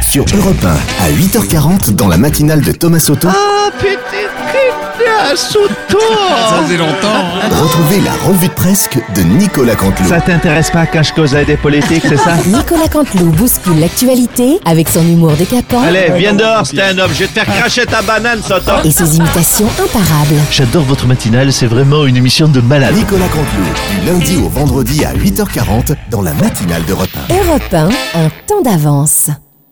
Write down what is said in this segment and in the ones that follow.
sur Europe 1 à 8h40 dans la matinale de Thomas Soto. Ah, petite Soto. Ça faisait longtemps. Retrouvez la revue de presse de Nicolas Canteloup. Ça t'intéresse pas quand je causais des politiques, c'est ça? Nicolas Canteloup bouscule l'actualité avec son humour décapant. Allez, viens dehors, stand-up, je vais te faire cracher ta banane, Soto. Et ses imitations imparables. J'adore votre matinale, c'est vraiment une émission de malade. Nicolas Canteloup, du lundi au vendredi à 8h40 dans la matinale d'Europe 1. Europe 1, un temps d'avance.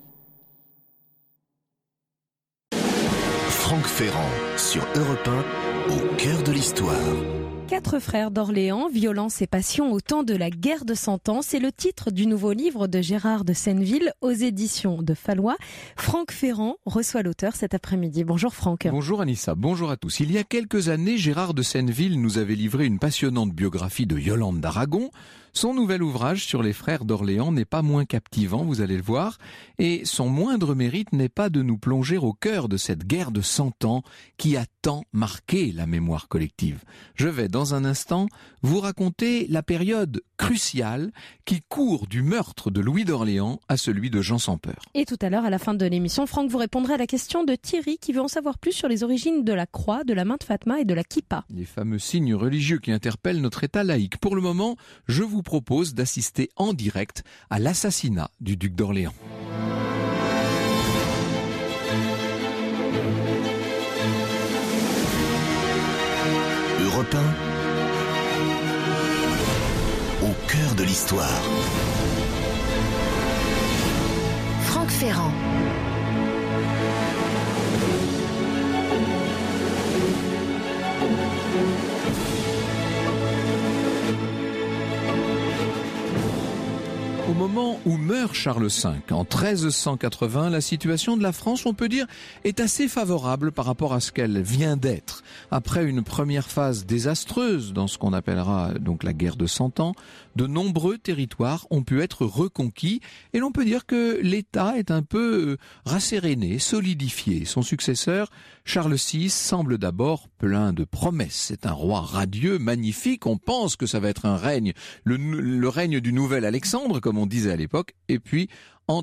Franck Ferrand sur Europe 1, au cœur de l'histoire. 4 frères d'Orléans, violence et passion au temps de la guerre de 100 ans. C'est le titre du nouveau livre de Gérard de Senneville aux éditions de Fallois. Franck Ferrand reçoit l'auteur cet après-midi. Bonjour Franck. Bonjour Anissa, bonjour à tous. Il y a quelques années, Gérard de Senneville nous avait livré une passionnante biographie de Yolande d'Aragon. Son nouvel ouvrage sur les frères d'Orléans n'est pas moins captivant, vous allez le voir, et son moindre mérite n'est pas de nous plonger au cœur de cette guerre de 100 ans qui a tant marqué la mémoire collective. Je vais dans un instant vous raconter la période cruciale qui court du meurtre de Louis d'Orléans à celui de Jean sans Peur. Et tout à l'heure, à la fin de l'émission, Franck vous répondrez à la question de Thierry qui veut en savoir plus sur les origines de la croix, de la main de Fatma et de la kippa. Les fameux signes religieux qui interpellent notre État laïque. Pour le moment, je vous propose d'assister en direct à l'assassinat du duc d'Orléans. Europe 1, au cœur de l'histoire. Franck Ferrand. Au moment où meurt Charles V, en 1380, la situation de la France, on peut dire, est assez favorable par rapport à ce qu'elle vient d'être. Après une première phase désastreuse dans ce qu'on appellera donc la guerre de 100 ans, de nombreux territoires ont pu être reconquis et l'on peut dire que l'État est un peu rasséréné, solidifié. Son successeur, Charles VI, semble d'abord plein de promesses. C'est un roi radieux, magnifique, on pense que ça va être un règne, le règne du nouvel Alexandre, comme on disait à l'époque, et puis en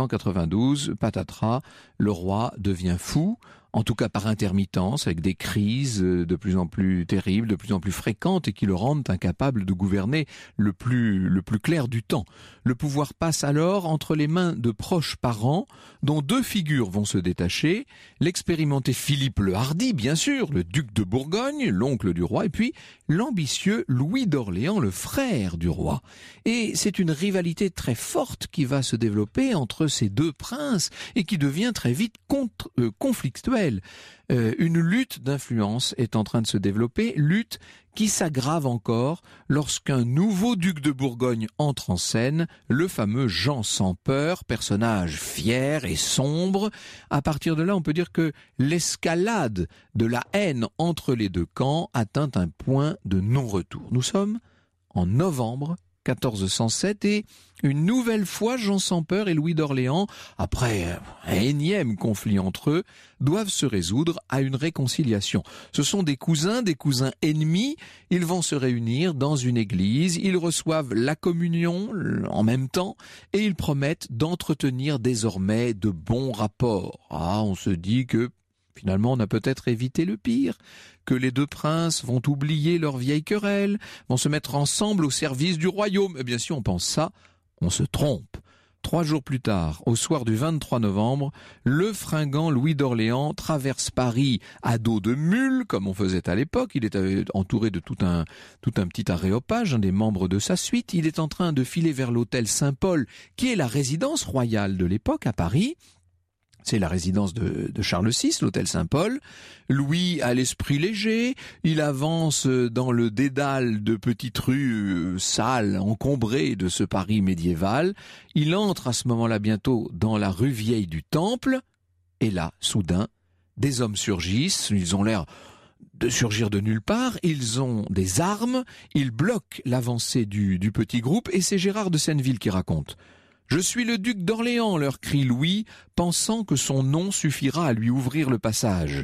1392, patatras, le roi devient fou, en tout cas par intermittence, avec des crises de plus en plus terribles, de plus en plus fréquentes et qui le rendent incapable de gouverner le plus clair du temps. Le pouvoir passe alors entre les mains de proches parents, dont 2 figures vont se détacher, l'expérimenté Philippe le Hardi, bien sûr, le duc de Bourgogne, l'oncle du roi, et puis l'ambitieux Louis d'Orléans, le frère du roi. Et c'est une rivalité très forte qui va se développer entre ces 2 princes et qui devient très vite conflictuelle. Une lutte d'influence est en train de se développer, lutte qui s'aggrave encore lorsqu'un nouveau duc de Bourgogne entre en scène, le fameux Jean sans Peur, personnage fier et sombre. À partir de là, on peut dire que l'escalade de la haine entre les 2 camps atteint un point de non-retour. Nous sommes en novembre 1407 et une nouvelle fois Jean sans Peur et Louis d'Orléans, après un énième conflit entre eux, doivent se résoudre à une réconciliation. Ce sont des cousins ennemis, ils vont se réunir dans une église, ils reçoivent la communion en même temps et ils promettent d'entretenir désormais de bons rapports. On se dit que finalement, on a peut-être évité le pire, que les 2 princes vont oublier leur vieille querelle, vont se mettre ensemble au service du royaume. Et bien sûr, on pense ça, on se trompe. 3 jours plus tard, au soir du 23 novembre, le fringant Louis d'Orléans traverse Paris à dos de mule, comme on faisait à l'époque. Il est entouré de tout un petit aréopage, des membres de sa suite. Il est en train de filer vers l'hôtel Saint-Paul, qui est la résidence royale de l'époque à Paris. C'est la résidence de Charles VI, l'hôtel Saint-Paul. Louis a l'esprit léger, il avance dans le dédale de petites rues sales, encombrées de ce Paris médiéval. Il entre à ce moment-là bientôt dans la rue Vieille du Temple. Et là, soudain, des hommes surgissent, ils ont l'air de surgir de nulle part, ils ont des armes, ils bloquent l'avancée du petit groupe et c'est Gérard de Senneville qui raconte. « Je suis le duc d'Orléans » leur crie Louis, pensant que son nom suffira à lui ouvrir le passage.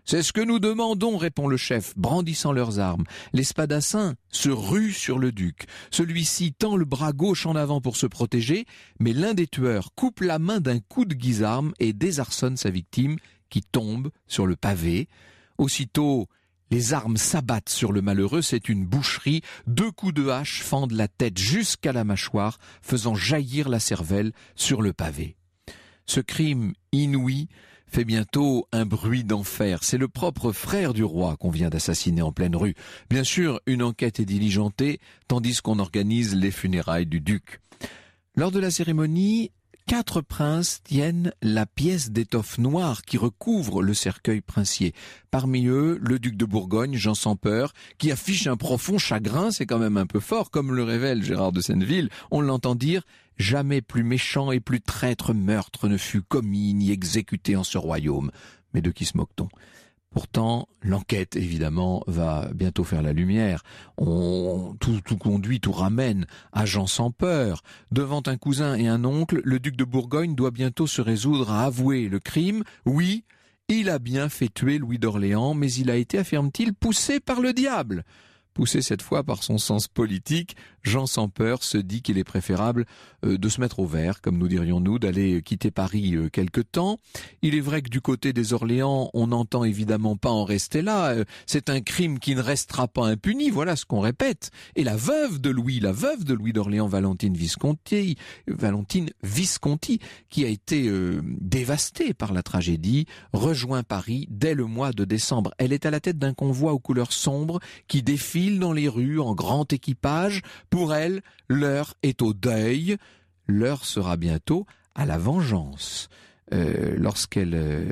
C'est ce que nous demandons, répond le chef, brandissant leurs armes. Les spadassins se ruent sur le duc. Celui-ci tend le bras gauche en avant pour se protéger, mais l'un des tueurs coupe la main d'un coup de guisarme et désarçonne sa victime, qui tombe sur le pavé. Aussitôt, les armes s'abattent sur le malheureux, c'est une boucherie. 2 coups de hache fendent la tête jusqu'à la mâchoire, faisant jaillir la cervelle sur le pavé. Ce crime inouï fait bientôt un bruit d'enfer. C'est le propre frère du roi qu'on vient d'assassiner en pleine rue. Bien sûr, une enquête est diligentée, tandis qu'on organise les funérailles du duc. Lors de la cérémonie, 4 princes tiennent la pièce d'étoffe noire qui recouvre le cercueil princier. Parmi eux, le duc de Bourgogne, Jean sans peur, qui affiche un profond chagrin, c'est quand même un peu fort, comme le révèle Gérard de Senneville. On l'entend dire « Jamais plus méchant et plus traître meurtre ne fut commis ni exécuté en ce royaume. » Mais de qui se moque-t-on ? Pourtant, l'enquête, évidemment, va bientôt faire la lumière. Tout conduit, tout ramène à Jean sans peur. Devant un cousin et un oncle, le duc de Bourgogne doit bientôt se résoudre à avouer le crime. Oui, il a bien fait tuer Louis d'Orléans, mais il a été, affirme-t-il, poussé par le diable. Poussé cette fois par son sens politique, Jean sans peur se dit qu'il est préférable de se mettre au vert, comme nous dirions-nous, d'aller quitter Paris quelque temps. Il est vrai que du côté des Orléans, on n'entend évidemment pas en rester là. C'est un crime qui ne restera pas impuni, voilà ce qu'on répète. Et la veuve de Louis d'Orléans, Valentine Visconti, qui a été dévastée par la tragédie, rejoint Paris dès le mois de décembre. Elle est à la tête d'un convoi aux couleurs sombres qui défile dans les rues en grand équipage. Pour elle, l'heure est au deuil. L'heure sera bientôt à la vengeance. Lorsqu'elle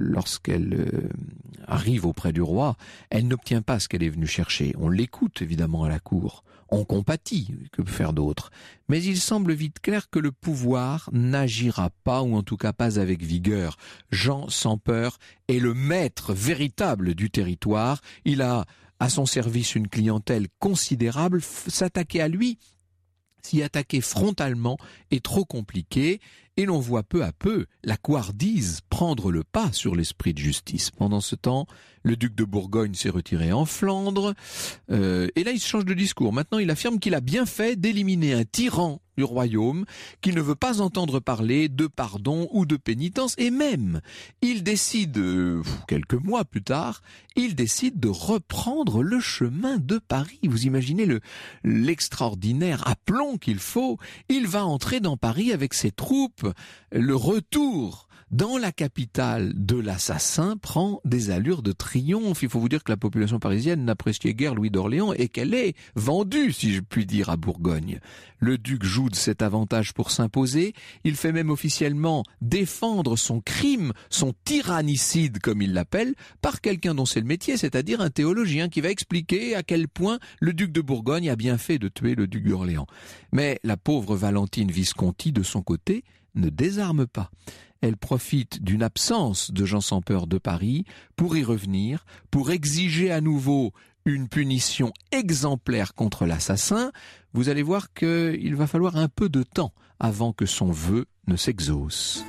arrive auprès du roi, elle n'obtient pas ce qu'elle est venue chercher. On l'écoute évidemment à la cour. On compatit, que faire d'autre. Mais il semble vite clair que le pouvoir n'agira pas, ou en tout cas pas avec vigueur. Jean sans peur est le maître véritable du territoire. Il a à son service une clientèle considérable. S'attaquer à lui, s'y attaquer frontalement est trop compliqué, et l'on voit peu à peu la couardise prendre le pas sur l'esprit de justice. Pendant ce temps, le duc de Bourgogne s'est retiré en Flandre, et là il change de discours. Maintenant il affirme qu'il a bien fait d'éliminer un tyran du royaume, qu'il ne veut pas entendre parler de pardon ou de pénitence, et même, il décide, quelques mois plus tard, il décide de reprendre le chemin de Paris. Vous imaginez l'extraordinaire aplomb qu'il faut. Il va entrer dans Paris avec ses troupes. Le retour dans la capitale de l'assassin prend des allures de triomphe. Il faut vous dire que la population parisienne n'appréciait guère Louis d'Orléans et qu'elle est vendue, si je puis dire, à Bourgogne. Le duc joue de cet avantage pour s'imposer. Il fait même officiellement défendre son crime, son tyrannicide, comme il l'appelle, par quelqu'un dont c'est le métier, c'est-à-dire un théologien qui va expliquer à quel point le duc de Bourgogne a bien fait de tuer le duc d'Orléans. Mais la pauvre Valentine Visconti, de son côté, ne désarme pas. Elle profite d'une absence de Jean sans peur de Paris pour y revenir, pour exiger à nouveau une punition exemplaire contre l'assassin. Vous allez voir qu'il va falloir un peu de temps avant que son vœu ne s'exauce.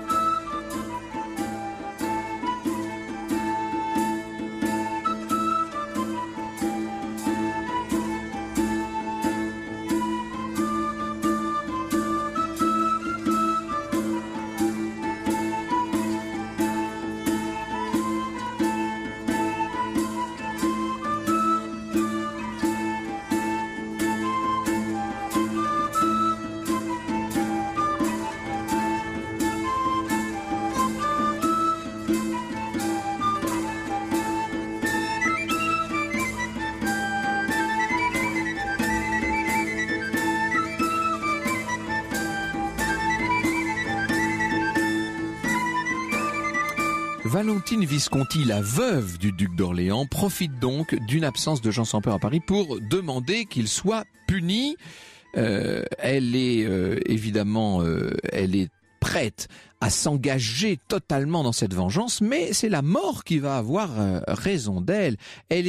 Valentine Visconti, la veuve du duc d'Orléans, profite donc d'une absence de Jean sans peur à Paris pour demander qu'il soit puni. Elle est évidemment, elle est prête à s'engager totalement dans cette vengeance, mais c'est la mort qui va avoir raison d'elle. Elle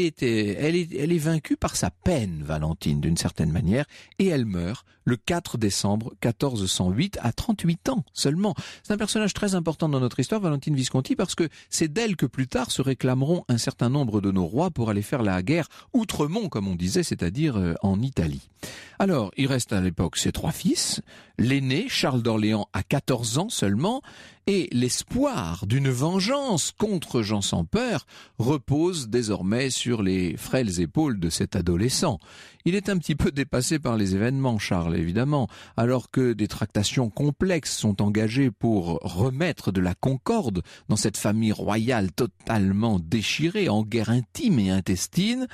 est vaincue par sa peine, Valentine, d'une certaine manière, et elle meurt le 4 décembre 1408 à 38 ans seulement. C'est un personnage très important dans notre histoire, Valentine Visconti, parce que c'est d'elle que plus tard se réclameront un certain nombre de nos rois pour aller faire la guerre outremont, comme on disait, c'est-à-dire en Italie. Alors, il reste à l'époque ses 3 fils. L'aîné, Charles d'Orléans, a 14 ans seulement, et l'espoir d'une vengeance contre Jean sans peur repose désormais sur les frêles épaules de cet adolescent. Il est un petit peu dépassé par les événements, Charles, évidemment, alors que des tractations complexes sont engagées pour remettre de la concorde dans cette famille royale totalement déchirée, en guerre intime et intestine.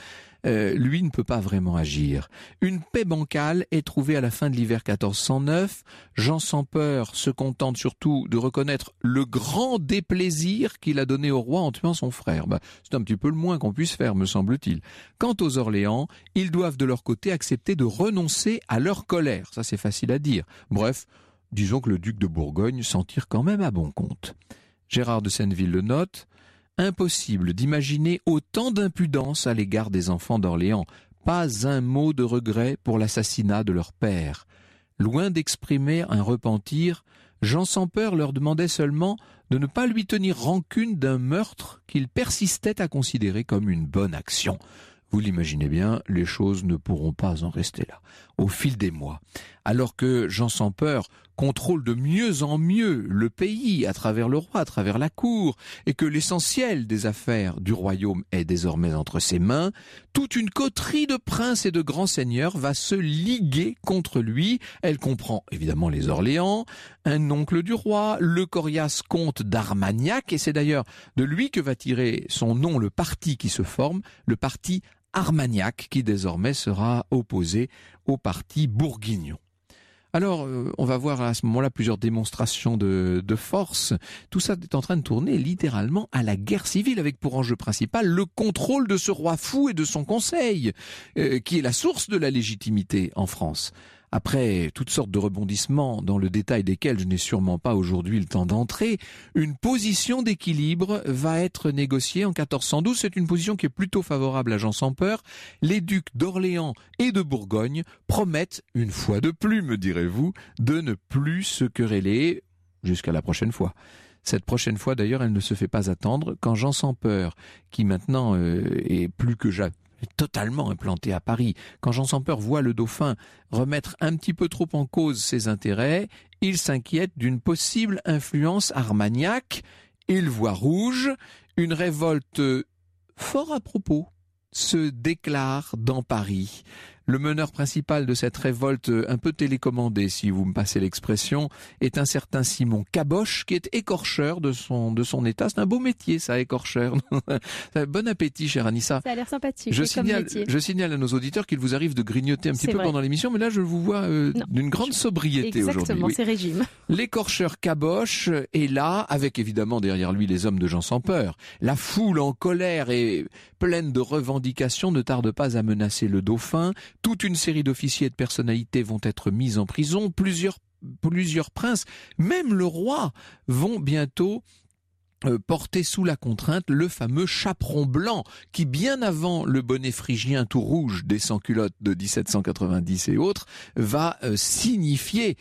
Lui ne peut pas vraiment agir. Une paix bancale est trouvée à la fin de l'hiver 1409. Jean sans peur se contente surtout de reconnaître le grand déplaisir qu'il a donné au roi en tuant son frère. C'est un petit peu le moins qu'on puisse faire, me semble-t-il. Quant aux Orléans, ils doivent de leur côté accepter de renoncer à leur colère. Ça, c'est facile à dire. Bref, disons que le duc de Bourgogne s'en tire quand même à bon compte. Gérard de Senneville le note. Impossible d'imaginer autant d'impudence à l'égard des enfants d'Orléans. Pas un mot de regret pour l'assassinat de leur père. Loin d'exprimer un repentir, Jean sans peur leur demandait seulement de ne pas lui tenir rancune d'un meurtre qu'il persistait à considérer comme une bonne action. Vous l'imaginez bien, les choses ne pourront pas en rester là. Au fil des mois, alors que Jean sans peur contrôle de mieux en mieux le pays à travers le roi, à travers la cour, et que l'essentiel des affaires du royaume est désormais entre ses mains, toute une coterie de princes et de grands seigneurs va se liguer contre lui. Elle comprend évidemment les Orléans, un oncle du roi, le coriace comte d'Armagnac, et c'est d'ailleurs de lui que va tirer son nom le parti qui se forme, le parti Armagnac, qui désormais sera opposé au parti bourguignon. Alors, on va voir à ce moment-là plusieurs démonstrations de force. Tout ça est en train de tourner littéralement à la guerre civile, avec pour enjeu principal le contrôle de ce roi fou et de son conseil, qui est la source de la légitimité en France. Après toutes sortes de rebondissements dans le détail desquels je n'ai sûrement pas aujourd'hui le temps d'entrer, une position d'équilibre va être négociée en 1412. C'est une position qui est plutôt favorable à Jean sans peur. Les ducs d'Orléans et de Bourgogne promettent, une fois de plus, me direz-vous, de ne plus se quereller jusqu'à la prochaine fois. Cette prochaine fois, d'ailleurs, elle ne se fait pas attendre quand Jean sans peur, qui maintenant est plus que jamais totalement implanté à Paris, quand Jean sans peur voit le dauphin remettre un petit peu trop en cause ses intérêts, il s'inquiète d'une possible influence armagnac. Il voit rouge. Une révolte fort à propos se déclare dans Paris. Le meneur principal de cette révolte, un peu télécommandée, si vous me passez l'expression, est un certain Simon Caboche, qui est écorcheur de son état. C'est un beau métier, ça, écorcheur. Bon appétit, chère Anissa. Ça a l'air sympathique. Je signale à nos auditeurs qu'il vous arrive de grignoter un petit peu pendant l'émission, mais là, je vous vois d'une grande sobriété aujourd'hui. Exactement, c'est régime. L'écorcheur Caboche est là, avec évidemment derrière lui les hommes de Jean sans peur. La foule en colère et pleine de revendications ne tarde pas à menacer le dauphin. Toute une série d'officiers et de personnalités vont être mis en prison. Plusieurs princes, même le roi, vont bientôt porter sous la contrainte le fameux chaperon blanc qui, bien avant le bonnet phrygien tout rouge des sans-culottes de 1790 et autres, va signifier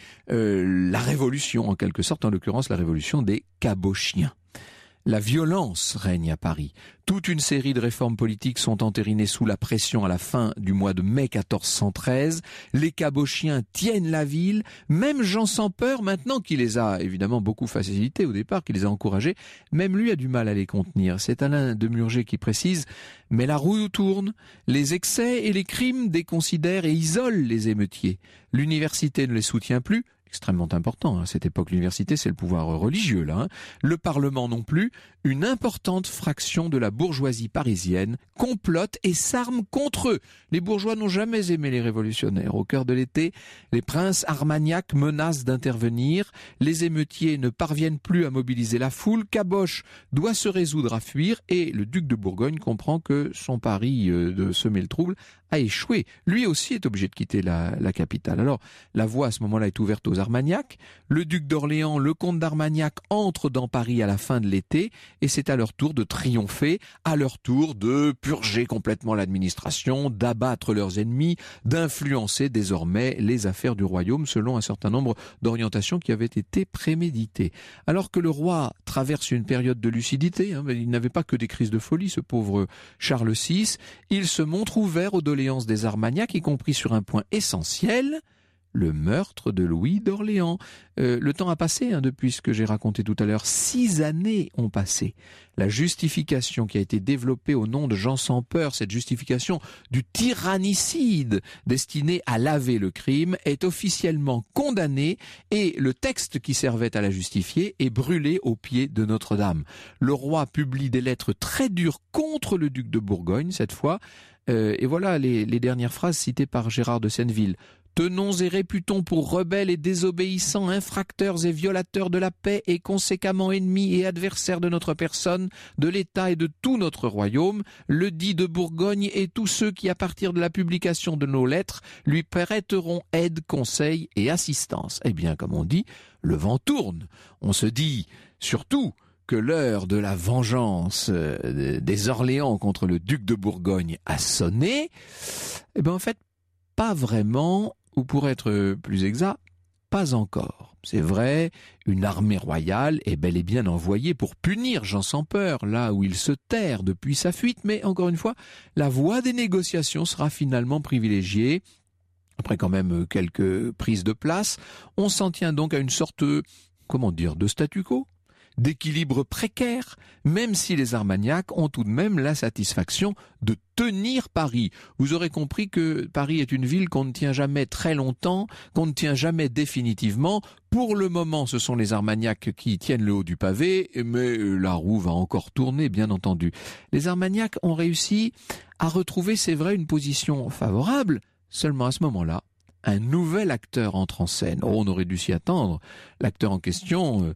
la révolution, en quelque sorte, en l'occurrence la révolution des cabochiens. La violence règne à Paris. Toute une série de réformes politiques sont entérinées sous la pression à la fin du mois de mai 1413. Les cabochiens tiennent la ville. Même Jean sans peur, maintenant qu'il les a évidemment beaucoup facilités au départ, qu'il les a encouragés, même lui a du mal à les contenir. C'est Alain de Murger qui précise « Mais la roue tourne. Les excès et les crimes déconsidèrent et isolent les émeutiers. L'université ne les soutient plus. » Extrêmement important, à cette époque, l'université, c'est le pouvoir religieux, là. Le Parlement non plus. Une importante fraction de la bourgeoisie parisienne complote et s'arme contre eux. Les bourgeois n'ont jamais aimé les révolutionnaires. Au cœur de l'été, les princes armagnacs menacent d'intervenir. Les émeutiers ne parviennent plus à mobiliser la foule. Caboche doit se résoudre à fuir et le duc de Bourgogne comprend que son pari de semer le trouble a échoué. Lui aussi est obligé de quitter la capitale. Alors, la voie à ce moment-là est ouverte aux aux Armagnacs. Le duc d'Orléans, le comte d'Armagnac entrent dans Paris à la fin de l'été et c'est à leur tour de triompher, à leur tour de purger complètement l'administration, d'abattre leurs ennemis, d'influencer désormais les affaires du royaume selon un certain nombre d'orientations qui avaient été préméditées. Alors que le roi traverse une période de lucidité, il n'avait pas que des crises de folie, ce pauvre Charles VI, il se montre ouvert aux doléances des Armagnacs, y compris sur un point essentiel, le meurtre de Louis d'Orléans. Le temps a passé depuis ce que j'ai raconté tout à l'heure. 6 années ont passé. La justification qui a été développée au nom de Jean sans peur, cette justification du tyrannicide destiné à laver le crime, est officiellement condamnée et le texte qui servait à la justifier est brûlé au pied de Notre-Dame. Le roi publie des lettres très dures contre le duc de Bourgogne cette fois. Et voilà les dernières phrases citées par Gérard de Senneville. Tenons et réputons pour rebelles et désobéissants, infracteurs et violateurs de la paix et conséquemment ennemis et adversaires de notre personne, de l'État et de tout notre royaume, le dit de Bourgogne et tous ceux qui, à partir de la publication de nos lettres, lui prêteront aide, conseil et assistance. Eh bien, comme on dit, le vent tourne. On se dit, surtout, que l'heure de la vengeance des Orléans contre le duc de Bourgogne a sonné. Eh bien, en fait, pas vraiment, ou pour être plus exact, pas encore. C'est vrai, une armée royale est bel et bien envoyée pour punir Jean sans peur, là où il se terre depuis sa fuite, mais encore une fois, la voie des négociations sera finalement privilégiée. Après quand même quelques prises de place, on s'en tient donc à une sorte, de statu quo, d'équilibre précaire, même si les Armagnacs ont tout de même la satisfaction de tenir Paris. Vous aurez compris que Paris est une ville qu'on ne tient jamais très longtemps, qu'on ne tient jamais définitivement. Pour le moment, ce sont les Armagnacs qui tiennent le haut du pavé, mais la roue va encore tourner, bien entendu. Les Armagnacs ont réussi à retrouver, c'est vrai, une position favorable. Seulement à ce moment-là, un nouvel acteur entre en scène. On aurait dû s'y attendre. L'acteur en question,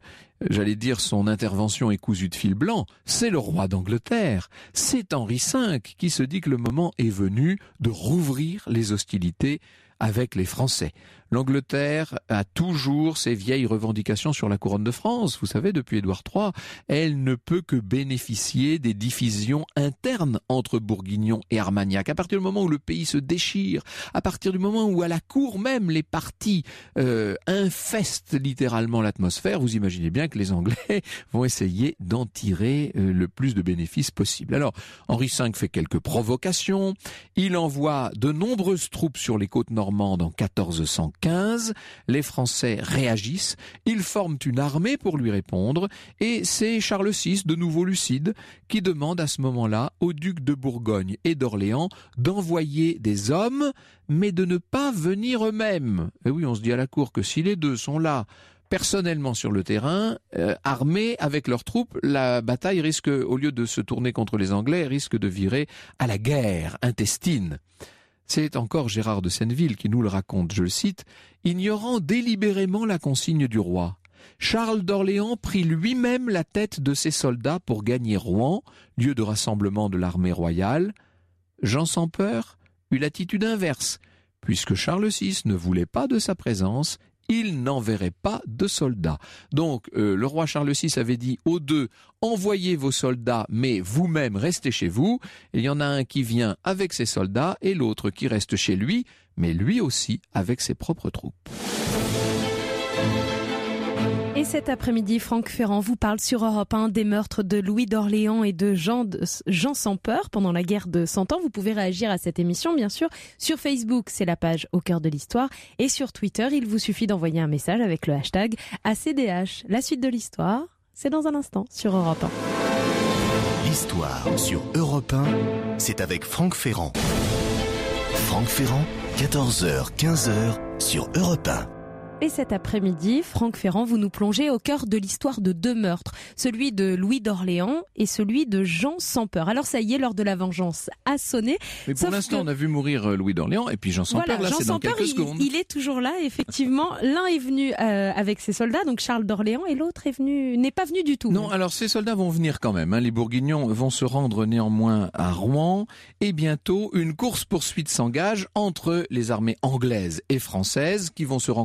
son intervention est cousue de fil blanc, c'est le roi d'Angleterre. C'est Henri V qui se dit que le moment est venu de rouvrir les hostilités avec les Français. L'Angleterre a toujours ses vieilles revendications sur la couronne de France. Vous savez, depuis Édouard III, elle ne peut que bénéficier des divisions internes entre Bourguignons et Armagnacs. À partir du moment où le pays se déchire, à partir du moment où à la cour même les partis infestent littéralement l'atmosphère, vous imaginez bien que les Anglais vont essayer d'en tirer le plus de bénéfices possible. Alors, Henri V fait quelques provocations. Il envoie de nombreuses troupes sur les côtes normandes en 1415. Les Français réagissent, ils forment une armée pour lui répondre et c'est Charles VI, de nouveau lucide, qui demande à ce moment-là aux ducs de Bourgogne et d'Orléans d'envoyer des hommes, mais de ne pas venir eux-mêmes. Et oui, on se dit à la cour que si les deux sont là, personnellement sur le terrain, armés avec leurs troupes, la bataille risque, au lieu de se tourner contre les Anglais, risque de virer à la guerre intestine. C'est encore Gérard de Senneville qui nous le raconte, je le cite, « Ignorant délibérément la consigne du roi, Charles d'Orléans prit lui-même la tête de ses soldats pour gagner Rouen, lieu de rassemblement de l'armée royale. Jean sans peur eut l'attitude inverse, puisque Charles VI ne voulait pas de sa présence, il n'enverrait pas de soldats. » Donc, le roi Charles VI avait dit aux deux, envoyez vos soldats, mais vous-même restez chez vous. Et il y en a un qui vient avec ses soldats et l'autre qui reste chez lui, mais lui aussi avec ses propres troupes. Et cet après-midi, Franck Ferrand vous parle sur Europe 1 des meurtres de Louis d'Orléans et de Jean sans peur pendant la guerre de 100 ans. Vous pouvez réagir à cette émission, bien sûr. Sur Facebook, c'est la page Au cœur de l'histoire. Et sur Twitter, il vous suffit d'envoyer un message avec le hashtag ACDH. La suite de l'histoire, c'est dans un instant sur Europe 1. L'histoire sur Europe 1, c'est avec Franck Ferrand. Franck Ferrand, 14h, 15h sur Europe 1. Et cet après-midi, Franck Ferrand, vous nous plongez au cœur de l'histoire de deux meurtres, celui de Louis d'Orléans et celui de Jean sans peur. Alors ça y est, l'heure de la vengeance a sonné. Mais pour l'instant, on a vu mourir Louis d'Orléans et puis Jean sans peur, là Jean c'est dans quelques secondes. Il est toujours là, effectivement. L'un est venu avec ses soldats, donc Charles d'Orléans, et l'autre n'est pas venu du tout. Non, alors ces soldats vont venir quand même. Les Bourguignons vont se rendre néanmoins à Rouen et bientôt une course-poursuite s'engage entre les armées anglaises et françaises qui vont se rencontrer, puisque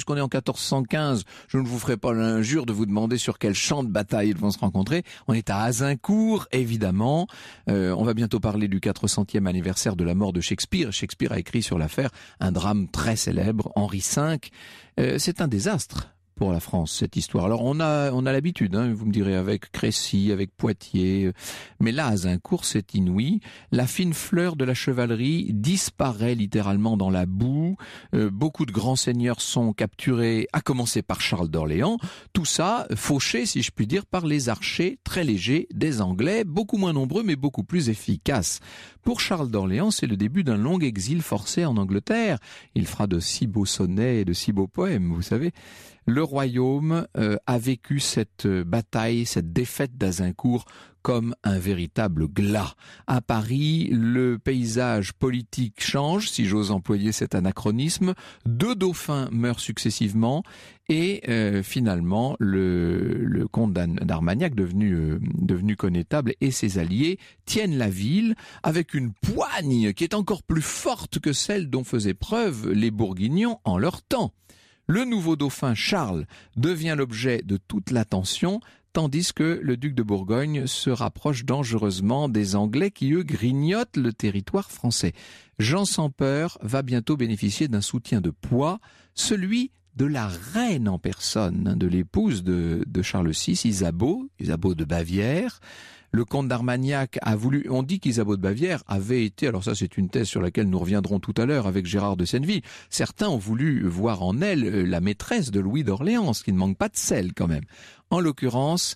puisqu'on est en 1415, je ne vous ferai pas l'injure de vous demander sur quel champ de bataille ils vont se rencontrer. On est à Azincourt, évidemment. On va bientôt parler du 400e anniversaire de la mort de Shakespeare. Shakespeare a écrit sur l'affaire un drame très célèbre, Henri V. C'est un désastre pour la France, cette histoire. Alors on a l'habitude, vous me direz, avec Crécy, avec Poitiers, mais là, à Azincourt, c'est inouï. La fine fleur de la chevalerie disparaît littéralement dans la boue. Beaucoup de grands seigneurs sont capturés, à commencer par Charles d'Orléans. Tout ça fauché, si je puis dire, par les archers très légers des Anglais, beaucoup moins nombreux, mais beaucoup plus efficaces. Pour Charles d'Orléans, c'est le début d'un long exil forcé en Angleterre. Il fera de si beaux sonnets et de si beaux poèmes, vous savez. Le royaume a vécu cette bataille, cette défaite d'Azincourt comme un véritable glas. À Paris, le paysage politique change, si j'ose employer cet anachronisme. 2 dauphins meurent successivement et finalement le comte d'Armagnac, devenu connétable, et ses alliés tiennent la ville avec une poigne qui est encore plus forte que celle dont faisaient preuve les Bourguignons en leur temps. Le nouveau dauphin Charles devient l'objet de toute l'attention, tandis que le duc de Bourgogne se rapproche dangereusement des Anglais qui, eux, grignotent le territoire français. Jean sans peur va bientôt bénéficier d'un soutien de poids, celui de la reine en personne, de l'épouse de Charles VI, Isabeau de Bavière. Le comte d'Armagnac a voulu, on dit qu'Isabeau de Bavière avait été, alors ça c'est une thèse sur laquelle nous reviendrons tout à l'heure avec Gérard de Senneville, certains ont voulu voir en elle la maîtresse de Louis d'Orléans, ce qui ne manque pas de sel quand même. En l'occurrence,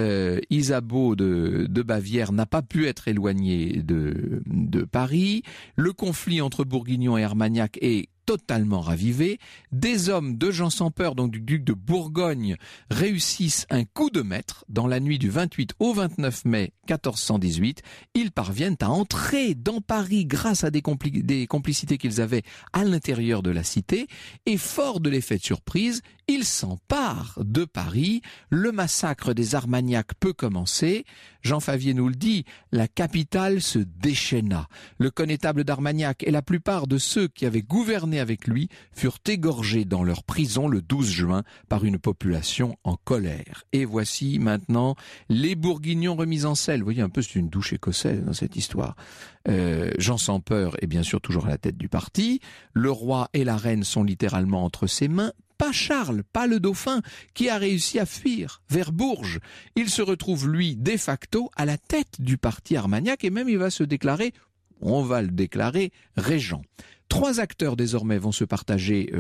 Isabeau de Bavière n'a pas pu être éloignée de Paris. Le conflit entre Bourguignon et Armagnac est totalement ravivé. Des hommes de Jean sans peur, donc du duc de Bourgogne, réussissent un coup de maître dans la nuit du 28 au 29 mai 1418. Ils parviennent à entrer dans Paris grâce à des complicités qu'ils avaient à l'intérieur de la cité, et fort de l'effet de surprise, ils s'emparent de Paris. Le massacre des Armagnacs peut commencer. Jean Favier nous le dit, la capitale se déchaîna. Le connétable d'Armagnac et la plupart de ceux qui avaient gouverné avec lui furent égorgés dans leur prison le 12 juin par une population en colère. Et voici maintenant les Bourguignons remis en selle. Vous voyez un peu, c'est une douche écossaise dans cette histoire. Jean sans peur est bien sûr toujours à la tête du parti. Le roi et la reine sont littéralement entre ses mains. Pas Charles, pas le dauphin, qui a réussi à fuir vers Bourges. Il se retrouve, lui, de facto, à la tête du parti Armagnac, et même il va se déclarer, on va le déclarer, régent. 3 acteurs désormais vont se partager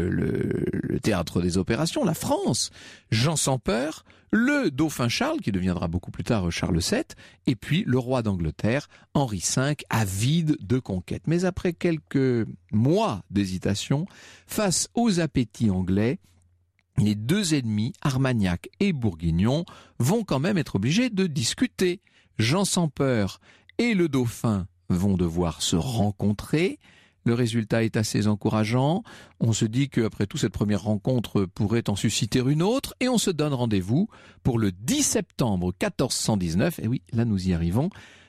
le théâtre des opérations, la France. Jean sans peur, le dauphin Charles, qui deviendra beaucoup plus tard Charles VII, et puis le roi d'Angleterre, Henri V, avide de conquête. Mais après quelques mois d'hésitation, face aux appétits anglais, les 2 ennemis, Armagnac et Bourguignon, vont quand même être obligés de discuter. Jean sans peur et le dauphin vont devoir se rencontrer. Le résultat est assez encourageant. On se dit qu'après tout, cette première rencontre pourrait en susciter une autre, et on se donne rendez-vous pour le 10 septembre 1419, et oui, là nous y arrivons,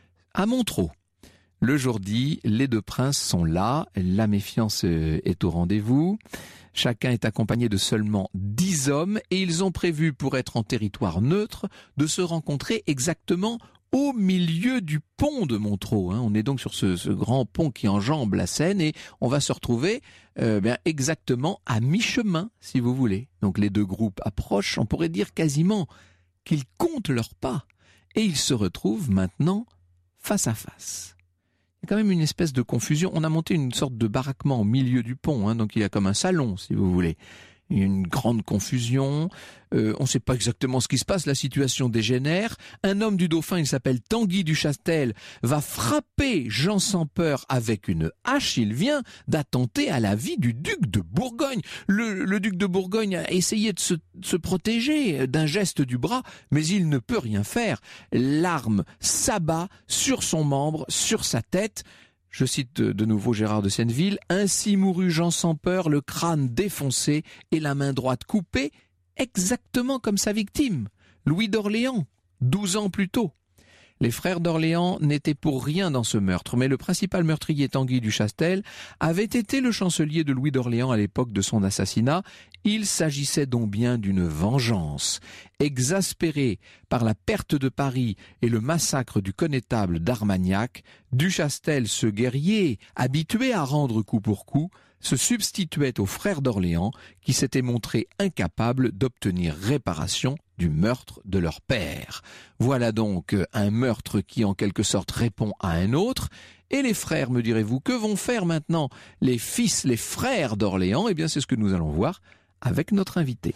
à Montreux. Le jour dit, les 2 princes sont là, la méfiance est au rendez-vous. Chacun est accompagné de seulement 10 hommes, et ils ont prévu, pour être en territoire neutre, de se rencontrer exactement au milieu du pont de Montreux. On est donc sur ce grand pont qui enjambe la Seine, et on va se retrouver exactement à mi-chemin, si vous voulez. Donc les 2 groupes approchent, on pourrait dire quasiment qu'ils comptent leurs pas, et ils se retrouvent maintenant face à face. Il y a quand même une espèce de confusion. On a monté une sorte de baraquement au milieu du pont, donc il y a comme un salon, si vous voulez. Il y a une grande confusion, on ne sait pas exactement ce qui se passe, la situation dégénère. Un homme du Dauphin, il s'appelle Tanguy du Chastel, va frapper Jean sans peur avec une hache. Il vient d'attenter à la vie du duc de Bourgogne. Le duc de Bourgogne a essayé de se protéger d'un geste du bras, mais il ne peut rien faire. L'arme s'abat sur son membre, sur sa tête. Je cite de nouveau Gérard de Senneville, « Ainsi mourut Jean sans peur, le crâne défoncé et la main droite coupée, exactement comme sa victime, Louis d'Orléans, 12 ans plus tôt. » Les frères d'Orléans n'étaient pour rien dans ce meurtre, mais le principal meurtrier, Tanguy du Chastel, avait été le chancelier de Louis d'Orléans à l'époque de son assassinat. Il s'agissait donc bien d'une vengeance. Exaspéré par la perte de Paris et le massacre du connétable d'Armagnac, du Chastel, ce guerrier, habitué à rendre coup pour coup, se substituait aux frères d'Orléans qui s'étaient montrés incapables d'obtenir réparation du meurtre de leur père. Voilà donc un meurtre qui en quelque sorte répond à un autre. Et les frères, me direz-vous, que vont faire maintenant les fils, les frères d'Orléans? Eh bien, c'est ce que nous allons voir avec notre invité.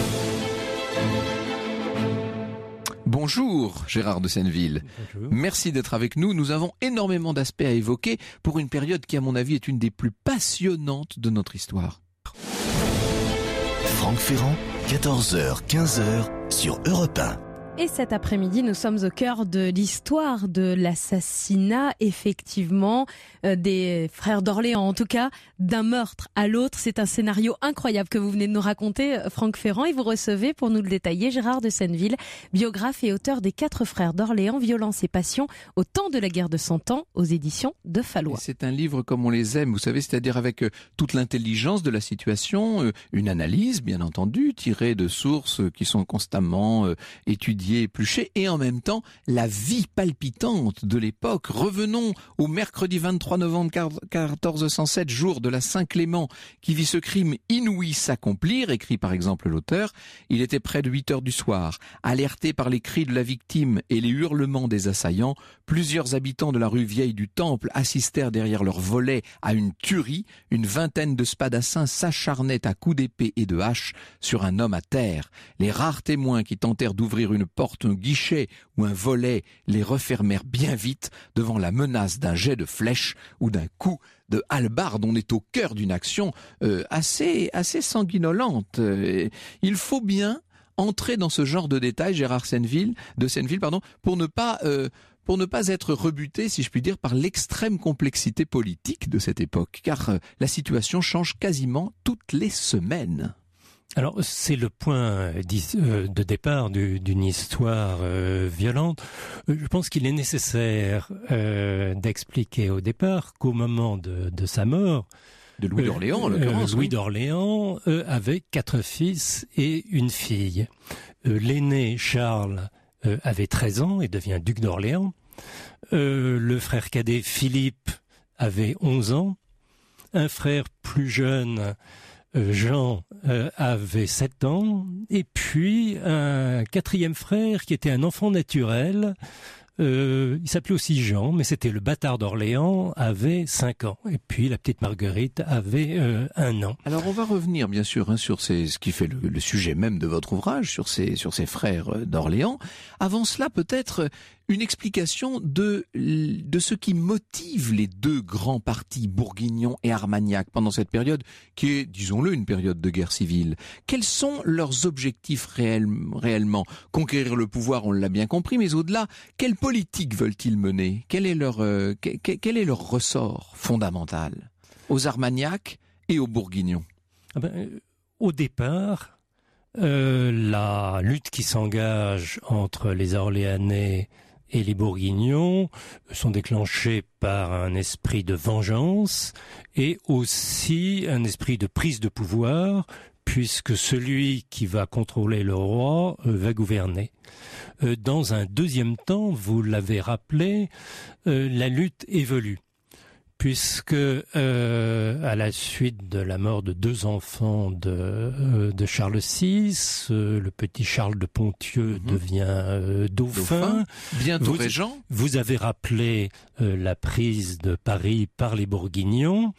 Bonjour Gérard de Senneville. Bonjour. Merci d'être avec nous. Nous avons énormément d'aspects à évoquer pour une période qui, à mon avis, est une des plus passionnantes de notre histoire. Franck Ferrand, 14h, 15h sur Europe 1. Et cet après-midi, nous sommes au cœur de l'histoire de l'assassinat, effectivement, des frères d'Orléans. En tout cas, d'un meurtre à l'autre. C'est un scénario incroyable que vous venez de nous raconter, Franck Ferrand. Et vous recevez, pour nous le détailler, Gérard de Senneville, biographe et auteur des 4 frères d'Orléans, Violence et Passion, au temps de la guerre de 100 ans, aux éditions de Fallois. C'est un livre comme on les aime, vous savez, c'est-à-dire avec toute l'intelligence de la situation, une analyse, bien entendu, tirée de sources qui sont constamment étudiées, épluché, et en même temps la vie palpitante de l'époque. Revenons au mercredi 23 novembre 1407, jour de la Saint-Clément, qui vit ce crime inouï s'accomplir, écrit par exemple l'auteur. Il était près de 8 heures du soir. Alertés par les cris de la victime et les hurlements des assaillants, plusieurs habitants de la rue Vieille du Temple assistèrent derrière leurs volets à une tuerie. Une vingtaine de spadassins s'acharnaient à coups d'épée et de hache sur un homme à terre. Les rares témoins qui tentèrent d'ouvrir une porte, un guichet ou un volet les refermèrent bien vite devant la menace d'un jet de flèche ou d'un coup de hallebarde. On est au cœur d'une action assez sanguinolente. Il faut bien entrer dans ce genre de détails, Gérard de Senneville, pour ne pas être rebuté, si je puis dire, par l'extrême complexité politique de cette époque, car la situation change quasiment toutes les semaines. Alors, c'est le point de départ d'une histoire violente. Je pense qu'il est nécessaire d'expliquer au départ qu'au moment de sa mort, de Louis d'Orléans, en l'occurrence, Louis d'Orléans avait 4 fils et une fille. L'aîné, Charles, avait 13 ans et devient duc d'Orléans. Le frère cadet, Philippe, avait 11 ans. Un frère plus jeune, Jean, avait 7 ans, et puis un 4e frère qui était un enfant naturel, il s'appelait aussi Jean, mais c'était le bâtard d'Orléans, avait 5 ans. Et puis la petite Marguerite avait 1 an. Alors on va revenir bien sûr sur ce qui fait le sujet même de votre ouvrage, sur ces frères d'Orléans. Avant cela, peut-être une explication de ce qui motive les 2 grands partis, Bourguignon et Armagnac, pendant cette période qui est, disons-le, une période de guerre civile. Quels sont leurs objectifs réellement? Conquérir le pouvoir, on l'a bien compris, mais au-delà, quelle politique veulent-ils mener? Quel est leur ressort fondamental aux Armagnac et aux Bourguignons? Au départ, la lutte qui s'engage entre les Orléanais et les Bourguignons sont déclenchés par un esprit de vengeance et aussi un esprit de prise de pouvoir, puisque celui qui va contrôler le roi va gouverner. Dans un deuxième temps, vous l'avez rappelé, la lutte évolue, puisque à la suite de la mort de 2 enfants de Charles VI, le petit Charles de Ponthieu devient dauphin. Bientôt régent. Vous avez rappelé la prise de Paris par les Bourguignons.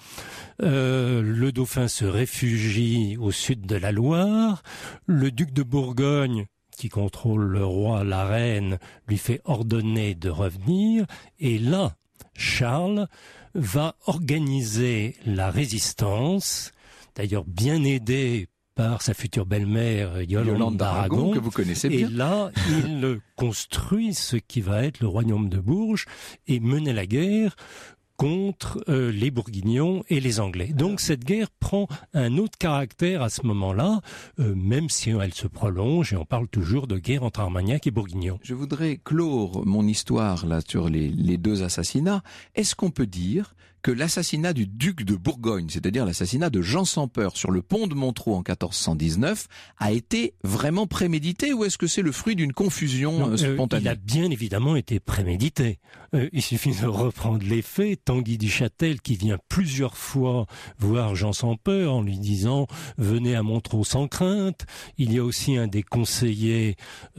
Le dauphin se réfugie au sud de la Loire. Le duc de Bourgogne, qui contrôle le roi, la reine, lui fait ordonner de revenir. Et là, Charles va organiser la résistance, d'ailleurs bien aidé par sa future belle-mère Yolande d'Aragon, que vous connaissez bien. Et là, il construit ce qui va être le royaume de Bourges et mener la guerre contre les Bourguignons et les Anglais. Donc cette guerre prend un autre caractère à ce moment-là, même si elle se prolonge et on parle toujours de guerre entre Armagnacs et Bourguignons. Je voudrais clore mon histoire là sur les deux assassinats. Est-ce qu'on peut dire que l'assassinat du duc de Bourgogne, c'est-à-dire l'assassinat de Jean sans Peur sur le pont de Montreux en 1419, a été vraiment prémédité ou est-ce que c'est le fruit d'une confusion spontanée? Il a bien évidemment été prémédité. Il suffit de reprendre les faits. Tanguy du Châtel qui vient plusieurs fois voir Jean sans Peur en lui disant « Venez à Montreux sans crainte ». Il y a aussi un des conseillers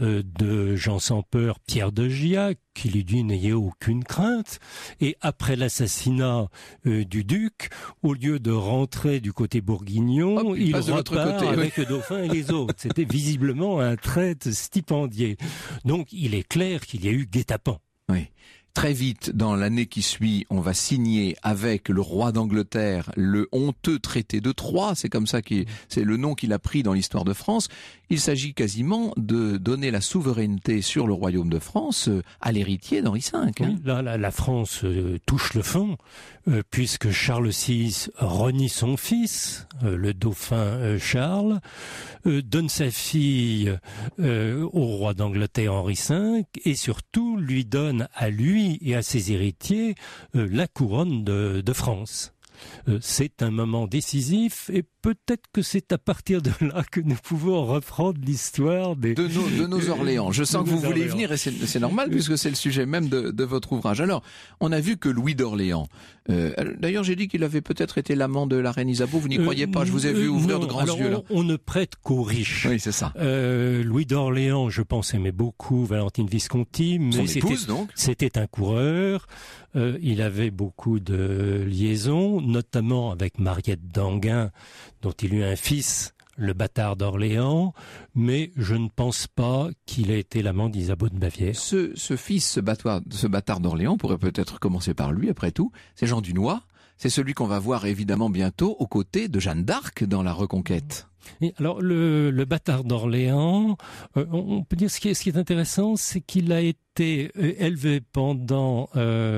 de Jean sans Peur, Pierre de Giac, qui lui dit « N'ayez aucune crainte ». Et après l'assassinat du duc, au lieu de rentrer du côté bourguignon, il repart avec le dauphin et les autres. C'était visiblement un traître stipendié. Donc il est clair qu'il y a eu guet-apens. Oui. Très vite, dans l'année qui suit, on va signer avec le roi d'Angleterre le honteux traité de Troyes. C'est comme ça c'est le nom qu'il a pris dans l'histoire de France. Il s'agit quasiment de donner la souveraineté sur le royaume de France à l'héritier d'Henri V. Hein. Oui, là, la France touche le fond, puisque Charles VI renie son fils, le dauphin Charles, donne sa fille au roi d'Angleterre Henri V, et surtout lui donne à lui et à ses héritiers la couronne de France. C'est un moment décisif et peut-être que c'est à partir de là que nous pouvons reprendre l'histoire de nos Orléans. Je sens que vous voulez y venir et c'est normal puisque c'est le sujet même de votre ouvrage. Alors, on a vu que Louis d'Orléans, d'ailleurs j'ai dit qu'il avait peut-être été l'amant de la reine Isabeau, vous n'y croyez pas, je vous ai vu ouvrir de grands yeux là. On ne prête qu'aux riches. Oui, c'est ça. Louis d'Orléans, je pense, aimait beaucoup Valentine Visconti, mais c'était un coureur, il avait beaucoup de liaisons, notamment avec Mariette d'Anguin, dont il eut un fils, le bâtard d'Orléans, mais je ne pense pas qu'il ait été l'amant d'Isabeau de Bavière. Ce fils, ce bâtard d'Orléans, pourrait peut-être commencer par lui, après tout, c'est Jean Dunois, c'est celui qu'on va voir évidemment bientôt aux côtés de Jeanne d'Arc dans la Reconquête. Et alors le bâtard d'Orléans, on peut dire ce qui est intéressant, c'est qu'il a été élevé pendant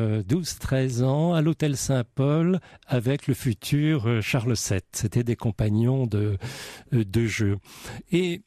12-13 ans à l'hôtel Saint-Paul avec le futur Charles VII. C'était des compagnons de jeu. Et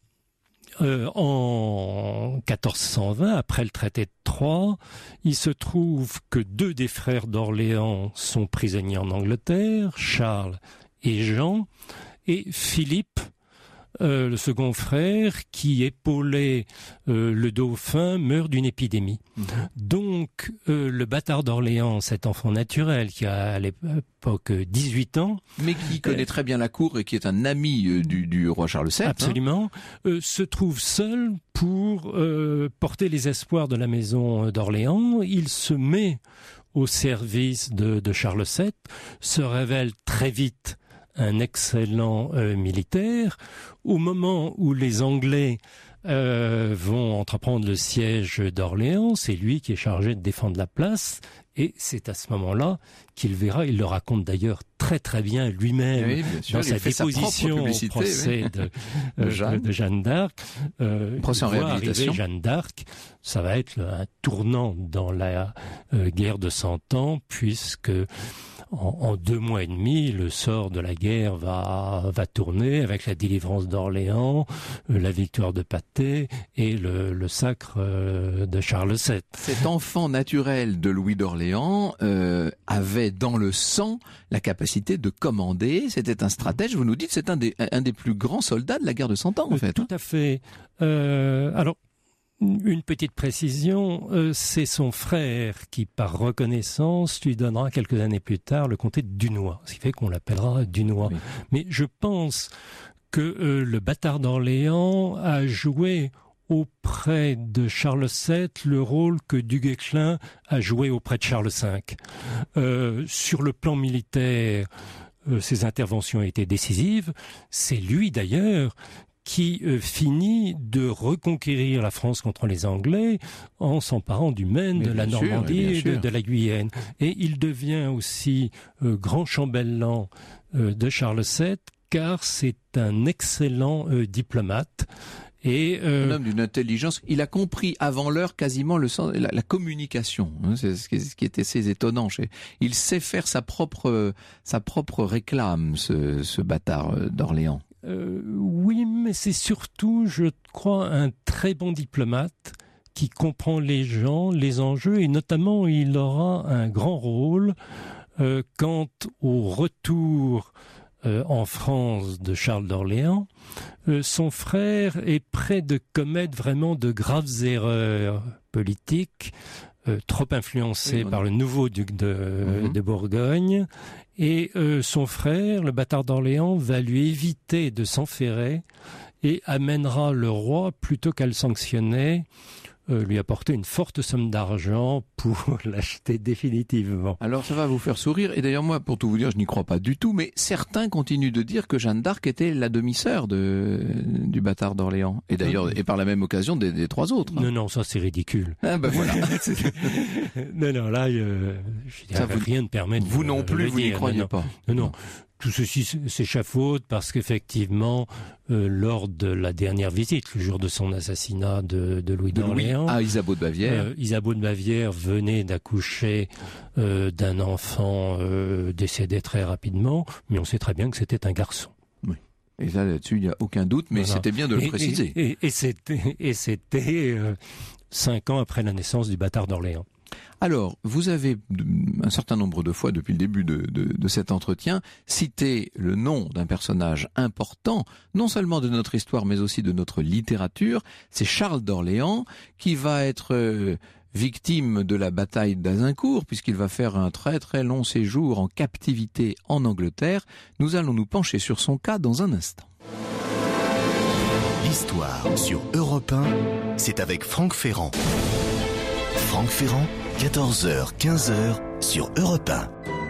en 1420, après le traité de Troyes, il se trouve que 2 des frères d'Orléans sont prisonniers en Angleterre, Charles et Jean, et Philippe, le second frère, qui épaulait le dauphin, meurt d'une épidémie. Donc, le bâtard d'Orléans, cet enfant naturel qui a à l'époque 18 ans... Mais qui connaît très bien la cour et qui est un ami du roi Charles VII. Absolument. Se trouve seul pour porter les espoirs de la maison d'Orléans. Il se met au service de Charles VII, se révèle très vite un excellent militaire. Au moment où les Anglais vont entreprendre le siège d'Orléans, c'est lui qui est chargé de défendre la place, et c'est à ce moment-là qu'il verra, il le raconte d'ailleurs très très bien lui-même dans sa déposition au procès de Jeanne d'Arc. Procès en réhabilitation. Jeanne d'Arc, ça va être un tournant dans la guerre de 100 ans, puisque en 2 mois et demi, le sort de la guerre va tourner avec la délivrance d'Orléans, la victoire de Patay et le sacre de Charles VII. Cet enfant naturel de Louis d'Orléans avait dans le sang la capacité de commander. C'était un stratège. Vous nous dites c'est un des plus grands soldats de la guerre de 100 ans en fait. Tout à fait. Alors, une petite précision, c'est son frère qui, par reconnaissance, lui donnera quelques années plus tard le comté de Dunois, ce qui fait qu'on l'appellera Dunois. Oui. Mais je pense que le bâtard d'Orléans a joué auprès de Charles VII le rôle que Du Guesclin a joué auprès de Charles V. Sur le plan militaire, ses interventions étaient décisives. C'est lui d'ailleurs qui finit de reconquérir la France contre les Anglais en s'emparant du Maine, de la Normandie et de la Guyenne. Et il devient aussi grand chambellan de Charles VII, car c'est un excellent diplomate. Et un homme d'une intelligence, il a compris avant l'heure quasiment le sens, la communication. Hein, c'est ce qui est assez étonnant. Il sait faire sa propre réclame, ce bâtard d'Orléans. Oui, mais c'est surtout, je crois, un très bon diplomate qui comprend les gens, les enjeux, et notamment il aura un grand rôle quant au retour en France de Charles d'Orléans. Son frère est près de commettre vraiment de graves erreurs politiques, trop influencé par le nouveau duc de Bourgogne. Et son frère, le bâtard d'Orléans, va lui éviter de s'enferrer et amènera le roi, plutôt qu'à le sanctionner, lui apporter une forte somme d'argent pour l'acheter définitivement. Alors ça va vous faire sourire, et d'ailleurs moi, pour tout vous dire, je n'y crois pas du tout, mais certains continuent de dire que Jeanne d'Arc était la demi-sœur du bâtard d'Orléans, et d'ailleurs, et par la même occasion des trois autres. Hein. Non, ça c'est ridicule. Ah ben voilà. non, là, rien ne permet de vous non plus, vous n'y croyez pas. Non. Tout ceci s'échafaude parce qu'effectivement, lors de la dernière visite, le jour de son assassinat de Louis d'Orléans, à Isabeau de Bavière, Isabeau de Bavière venait d'accoucher d'un enfant décédé très rapidement, mais on sait très bien que c'était un garçon. Oui. Et là-dessus, il n'y a aucun doute, mais c'était bien de le préciser. Et c'était 5 ans après la naissance du bâtard d'Orléans. Alors, vous avez un certain nombre de fois depuis le début de cet entretien cité le nom d'un personnage important, non seulement de notre histoire mais aussi de notre littérature. C'est Charles d'Orléans qui va être victime de la bataille d'Azincourt puisqu'il va faire un très très long séjour en captivité en Angleterre. Nous allons nous pencher sur son cas dans un instant. L'histoire sur Europe 1, c'est avec Franck Ferrand. Franck Ferrand, 14h, 15h sur Europe 1.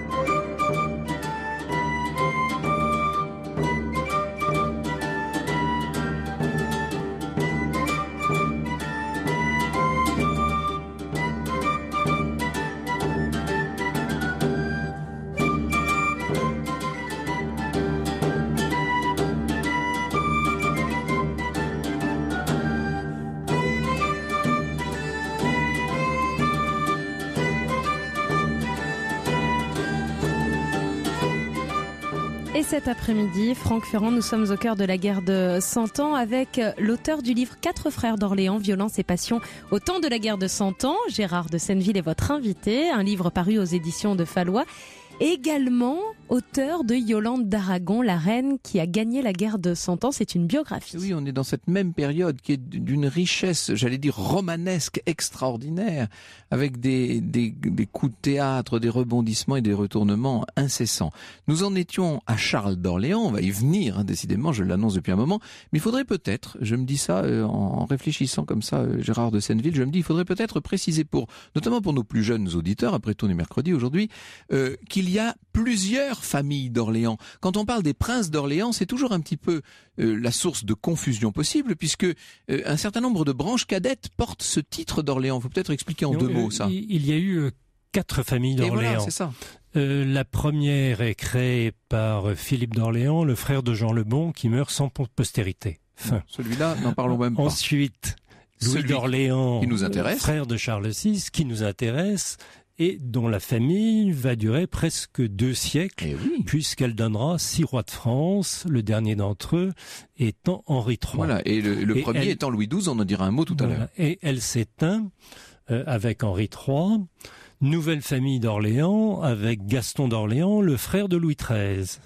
Et cet après-midi, Franck Ferrand, nous sommes au cœur de la guerre de 100 ans avec l'auteur du livre 4 frères d'Orléans, violence et passion au temps de la guerre de 100 ans. Gérard de Senneville est votre invité, un livre paru aux éditions de Fallois. Également auteur de Yolande d'Aragon, la reine qui a gagné la guerre de 100 ans. C'est une biographie. Oui, on est dans cette même période qui est d'une richesse, j'allais dire romanesque, extraordinaire, avec des coups de théâtre, des rebondissements et des retournements incessants. Nous en étions à Charles d'Orléans, on va y venir, hein, décidément, je l'annonce depuis un moment, mais il faudrait peut-être, je me dis ça en réfléchissant comme ça, Gérard de Senneville, je me dis, il faudrait peut-être préciser notamment pour nos plus jeunes auditeurs, après tout on est mercredi aujourd'hui, qu'il y a plusieurs familles d'Orléans. Quand on parle des princes d'Orléans, c'est toujours un petit peu la source de confusion possible, puisque un certain nombre de branches cadettes portent ce titre d'Orléans. Il faut peut-être expliquer en deux mots ça. Il y a eu 4 familles d'Orléans. Et voilà, c'est ça. La première est créée par Philippe d'Orléans, le frère de Jean le Bon, qui meurt sans postérité. Fin. Celui-là, n'en parlons même pas. Ensuite, Louis d'Orléans, qui nous intéresse, frère de Charles VI, qui nous intéresse, et dont la famille va durer presque 2 siècles, puisqu'elle donnera 6 rois de France, le dernier d'entre eux étant Henri III. Voilà, et le premier étant Louis XII, on en dira un mot tout à l'heure. Et elle s'éteint avec Henri III, nouvelle famille d'Orléans, avec Gaston d'Orléans, le frère de Louis XIII.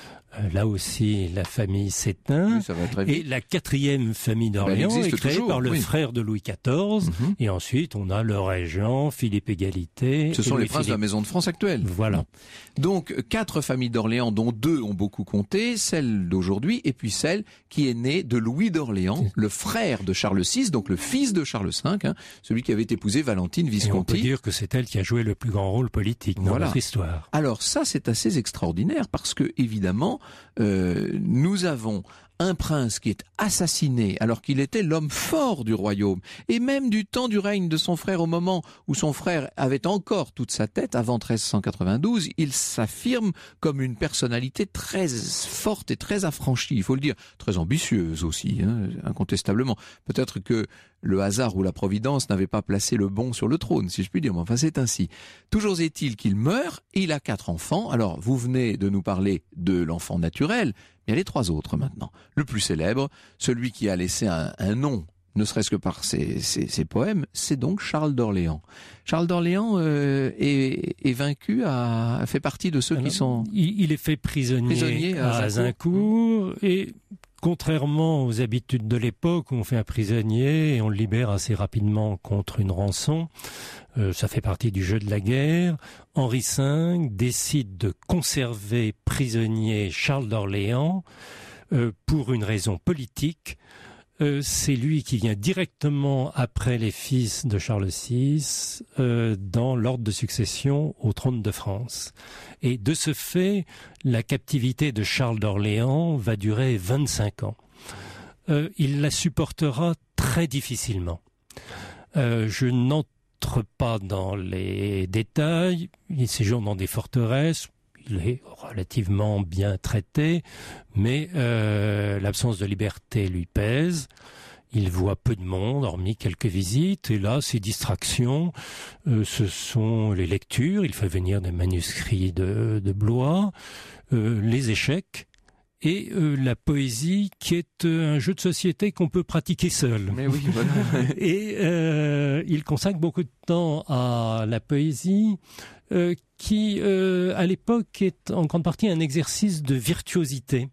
Là aussi, la famille s'éteint. Oui, ça va très vite. Et la 4e famille d'Orléans est créée par le frère de Louis XIV. Et ensuite, on a le régent, Philippe Égalité. Ce sont les princes de la Maison de France actuelle. Voilà. Donc, 4 familles d'Orléans, dont 2 ont beaucoup compté, celle d'aujourd'hui, et puis celle qui est née de Louis d'Orléans, le frère de Charles VI, donc le fils de Charles V, hein, celui qui avait épousé Valentine Visconti. Et on peut dire que c'est elle qui a joué le plus grand rôle politique dans notre histoire. Alors ça, c'est assez extraordinaire, parce que, évidemment, nous avons un prince qui est assassiné alors qu'il était l'homme fort du royaume, et même du temps du règne de son frère, au moment où son frère avait encore toute sa tête, avant 1392, il s'affirme comme une personnalité très forte et très affranchie, il faut le dire, très ambitieuse aussi, incontestablement. Peut-être que le hasard ou la providence n'avait pas placé le bon sur le trône, si je puis dire, mais enfin c'est ainsi. Toujours est-il qu'il meurt, il a 4 enfants. Alors, vous venez de nous parler de l'enfant naturel, mais il y a les 3 autres maintenant. Le plus célèbre, celui qui a laissé un nom, ne serait-ce que par ses poèmes, c'est donc Charles d'Orléans. Charles d'Orléans est vaincu, fait partie de ceux qui sont... Il est fait prisonnier à Azincourt, et contrairement aux habitudes de l'époque où on fait un prisonnier et on le libère assez rapidement contre une rançon, ça fait partie du jeu de la guerre, Henri V décide de conserver prisonnier Charles d'Orléans pour une raison politique. C'est lui qui vient directement après les fils de Charles VI dans l'ordre de succession au trône de France. Et de ce fait, la captivité de Charles d'Orléans va durer 25 ans. Il la supportera très difficilement. Je n'entre pas dans les détails. Il séjourne dans des forteresses. Il est relativement bien traité, mais l'absence de liberté lui pèse. Il voit peu de monde, hormis quelques visites. Et là, ses distractions, ce sont les lectures. Il fait venir des manuscrits de Blois, les échecs et la poésie, qui est un jeu de société qu'on peut pratiquer seul. Mais oui, voilà. Et il consacre beaucoup de temps à la poésie, qui, à l'époque, est en grande partie un exercice de virtuosité.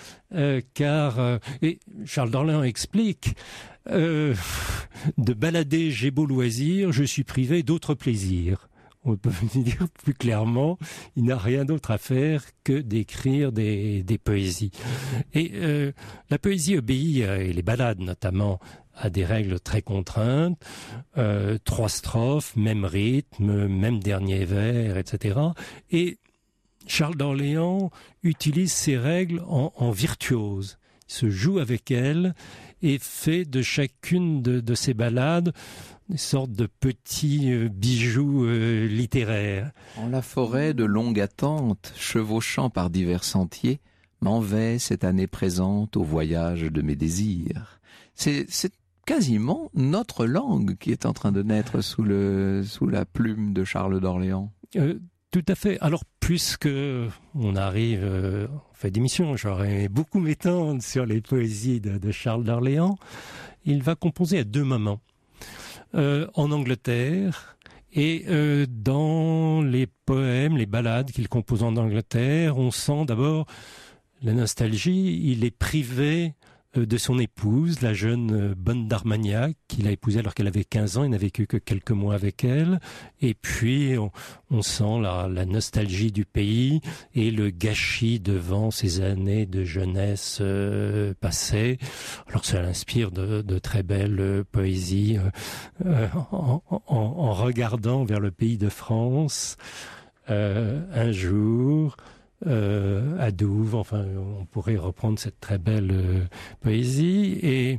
Car et Charles d'Orléans explique de balader j'ai beau loisir, je suis privé d'autres plaisirs. On peut dire plus clairement, il n'a rien d'autre à faire que d'écrire des poésies. Et la poésie obéit, et les ballades notamment, à des règles très contraintes, 3 strophes, même rythme, même dernier vers, etc. Et Charles d'Orléans utilise ces règles en virtuose. Il se joue avec elles et fait de chacune de ces ballades des sortes de petits bijoux littéraires. En la forêt de longue attente, chevauchant par divers sentiers, m'en vais cette année présente au voyage de mes désirs. C'est quasiment notre langue qui est en train de naître sous la plume de Charles d'Orléans. Tout à fait. Alors, puisque on arrive en fin d'émission, j'aurais beaucoup m'étendre sur les poésies de Charles d'Orléans. Il va composer à 2 moments. En Angleterre et dans les poèmes, les ballades qu'il compose en Angleterre, on sent d'abord la nostalgie. Il est privé de son épouse, la jeune Bonne d'Armagnac, qu'il a épousée alors qu'elle avait 15 ans, il n'a vécu que quelques mois avec elle, et puis on sent la nostalgie du pays et le gâchis devant ces années de jeunesse passées. Alors ça l'inspire de très belles poésies en regardant vers le pays de France, un jour... à Douves, enfin on pourrait reprendre cette très belle poésie. Et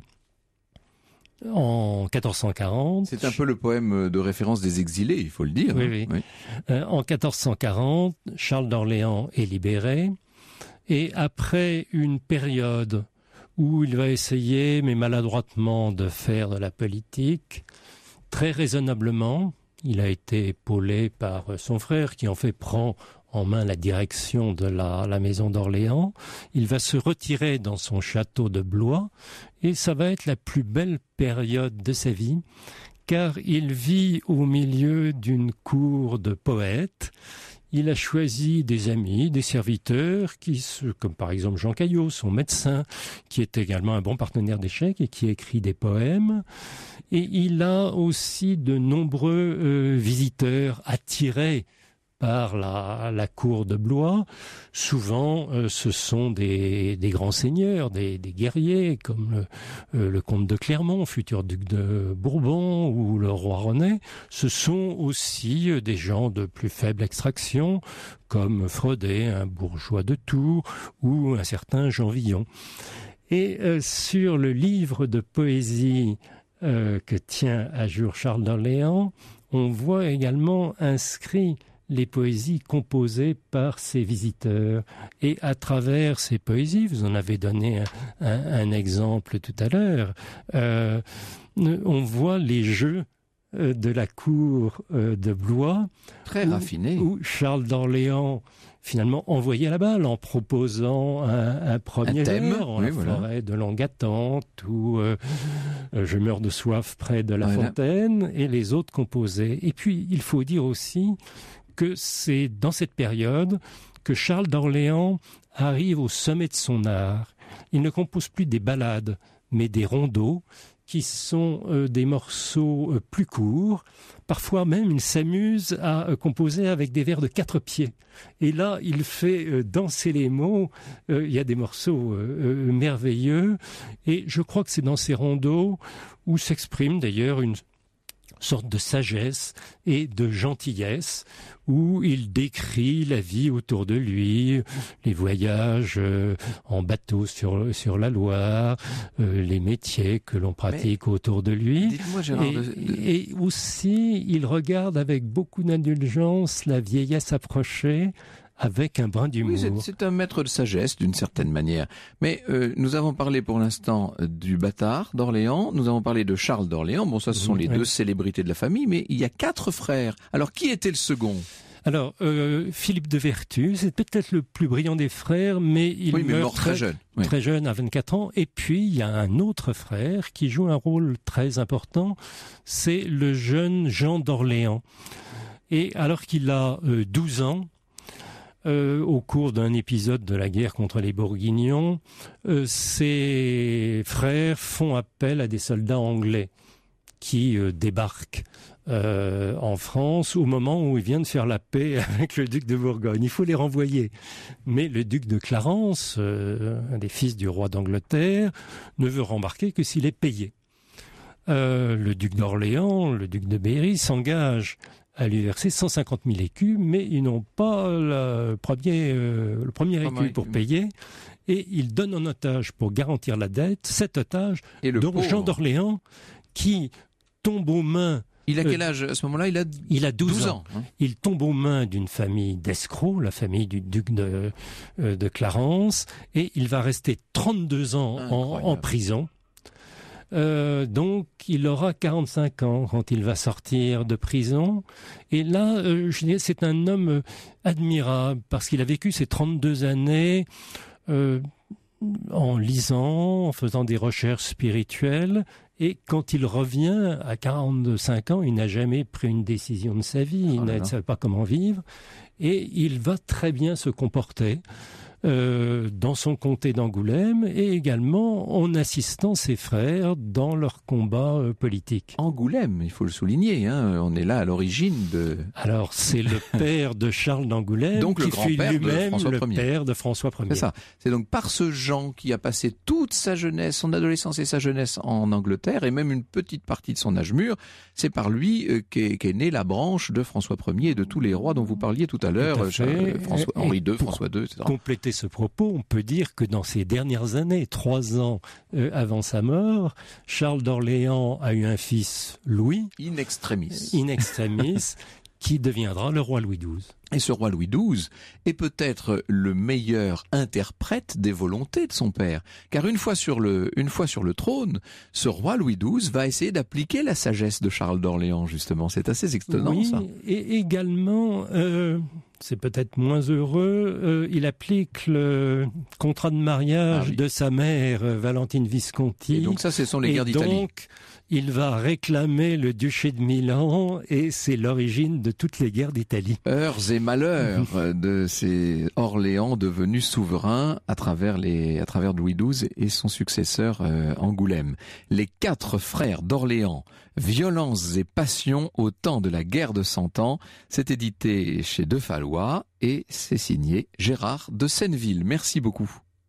en 1440... C'est un peu le poème de référence des exilés, il faut le dire. Oui. En 1440, Charles d'Orléans est libéré, et après une période où il va essayer, mais maladroitement, de faire de la politique, très raisonnablement, il a été épaulé par son frère qui en fait prend en main la direction de la maison d'Orléans. Il va se retirer dans son château de Blois et ça va être la plus belle période de sa vie car il vit au milieu d'une cour de poètes. Il a choisi des amis, des serviteurs, comme par exemple Jean Caillot, son médecin, qui est également un bon partenaire d'échecs et qui écrit des poèmes. Et il a aussi de nombreux visiteurs attirés par la cour de Blois. Souvent, ce sont des grands seigneurs, des guerriers, comme le comte de Clermont, futur duc de Bourbon, ou le roi René. Ce sont aussi des gens de plus faible extraction, comme Frodet, un bourgeois de Tours, ou un certain Jean Villon. Et sur le livre de poésie que tient à jour Charles d'Orléans, on voit également inscrit les poésies composées par ses visiteurs. Et à travers ces poésies, vous en avez donné un exemple tout à l'heure, on voit les jeux de la cour de Blois. Très raffiné. Où Charles d'Orléans finalement envoyait la balle en proposant un premier vers, en la forêt de longue attente, ou je meurs de soif près de la fontaine, et les autres composaient. Et puis, il faut dire aussi que c'est dans cette période que Charles d'Orléans arrive au sommet de son art. Il ne compose plus des ballades, mais des rondeaux, qui sont des morceaux plus courts. Parfois même, il s'amuse à composer avec des vers de 4 pieds. Et là, il fait danser les mots. Il y a des morceaux merveilleux. Et je crois que c'est dans ces rondeaux où s'exprime d'ailleurs une sorte de sagesse et de gentillesse, où il décrit la vie autour de lui, les voyages en bateau sur la Loire, les métiers que l'on pratique autour de lui. Dites-moi, Gérard, et aussi, il regarde avec beaucoup d'indulgence la vieillesse approcher, avec un brin d'humour. Oui, c'est un maître de sagesse, d'une certaine manière. Mais nous avons parlé pour l'instant du bâtard d'Orléans, nous avons parlé de Charles d'Orléans. Bon, ça, ce sont les deux célébrités de la famille, mais il y a 4 frères. Alors, qui était le second ? Alors, Philippe de Vertus, c'est peut-être le plus brillant des frères, mais il meurt très jeune. Oui. Très jeune, à 24 ans. Et puis, il y a un autre frère qui joue un rôle très important, c'est le jeune Jean d'Orléans. Et alors qu'il a 12 ans, au cours d'un épisode de la guerre contre les Bourguignons, ses frères font appel à des soldats anglais qui débarquent en France au moment où il vient de faire la paix avec le duc de Bourgogne. Il faut les renvoyer. Mais le duc de Clarence, un des fils du roi d'Angleterre, ne veut rembarquer que s'il est payé. Le duc d'Orléans, le duc de Berry s'engage à lui verser 150 000 écus, mais ils n'ont pas le premier écu pour payer, et ils donnent en otage pour garantir la dette cet otage, dont Jean d'Orléans, qui tombe aux mains... Il a quel âge à ce moment-là ? Il a 12 ans. Hein. Il tombe aux mains d'une famille d'escrocs, la famille du duc de Clarence, et il va rester 32 ans en prison. Donc, il aura 45 ans quand il va sortir de prison. Et là, je dirais, c'est un homme admirable parce qu'il a vécu ces 32 années en lisant, en faisant des recherches spirituelles. Et quand il revient à 45 ans, il n'a jamais pris une décision de sa vie. Il ne savait pas comment vivre. Et il va très bien se comporter dans son comté d'Angoulême et également en assistant ses frères dans leur combat politique. Angoulême, il faut le souligner, hein, on est là à l'origine de... Alors, c'est le père de Charles d'Angoulême, donc qui fut lui-même le père de François Ier. C'est ça. C'est donc par ce Jean qui a passé toute sa jeunesse, son adolescence et sa jeunesse en Angleterre, et même une petite partie de son âge mûr, c'est par lui qu'est née la branche de François Ier et de tous les rois dont vous parliez tout à l'heure, Henri II, François II, etc. Compléter ce propos, on peut dire que dans ces dernières années, 3 ans avant sa mort, Charles d'Orléans a eu un fils, Louis, in extremis, qui deviendra le roi Louis XII. Et ce roi Louis XII est peut-être le meilleur interprète des volontés de son père. Car une fois sur le trône, ce roi Louis XII va essayer d'appliquer la sagesse de Charles d'Orléans, justement. C'est assez étonnant, ça. Et également, c'est peut-être moins heureux, il applique le contrat de mariage de sa mère, Valentine Visconti. Et donc ça, ce sont les guerres d'Italie. Donc, il va réclamer le duché de Milan et c'est l'origine de toutes les guerres d'Italie. Heures et malheurs de ces Orléans devenus souverains à travers Louis XII et son successeur Angoulême. Les 4 frères d'Orléans, violences et passions au temps de la guerre de 100 ans. C'est édité chez De Fallois et c'est signé Gérard de Senneville. Merci beaucoup.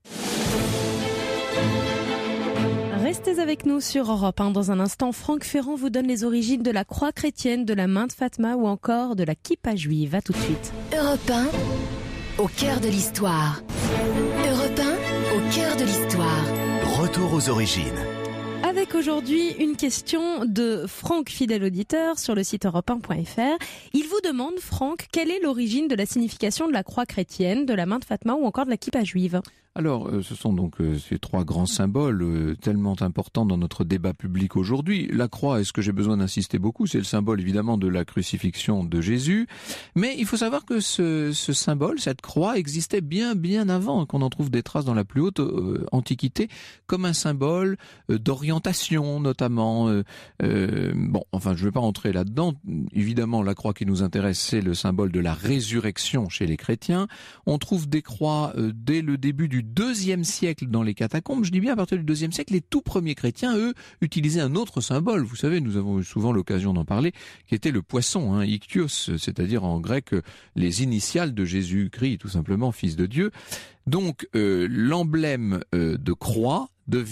Restez avec nous sur Europe 1. Dans un instant, Franck Ferrand vous donne les origines de la croix chrétienne, de la main de Fatma ou encore de la kippa juive. À tout de suite. Europe 1, au cœur de l'histoire. Europe 1, au cœur de l'histoire. Retour aux origines. Avec aujourd'hui une question de Franck, fidèle auditeur, sur le site europe1.fr. Il vous demande, Franck, quelle est l'origine de la signification de la croix chrétienne, de la main de Fatma ou encore de la kippa juive ? Alors, ce sont donc ces trois grands symboles tellement importants dans notre débat public aujourd'hui. La croix, est-ce que j'ai besoin d'insister beaucoup ? C'est le symbole évidemment de la crucifixion de Jésus. Mais il faut savoir que ce symbole, cette croix, existait bien avant qu'on en trouve des traces dans la plus haute Antiquité, comme un symbole d'orientation notamment. Bon, enfin, je ne vais pas rentrer là-dedans. Évidemment, la croix qui nous intéresse, c'est le symbole de la résurrection chez les chrétiens. On trouve des croix dès le début du IIe siècle dans les catacombes. Je dis bien à partir du IIe siècle, les tout premiers chrétiens, eux, utilisaient un autre symbole. Vous savez, nous avons eu souvent l'occasion d'en parler, qui était le poisson, ichthyios, c'est-à-dire en grec les initiales de Jésus-Christ, tout simplement, fils de Dieu. Donc, l'emblème de croix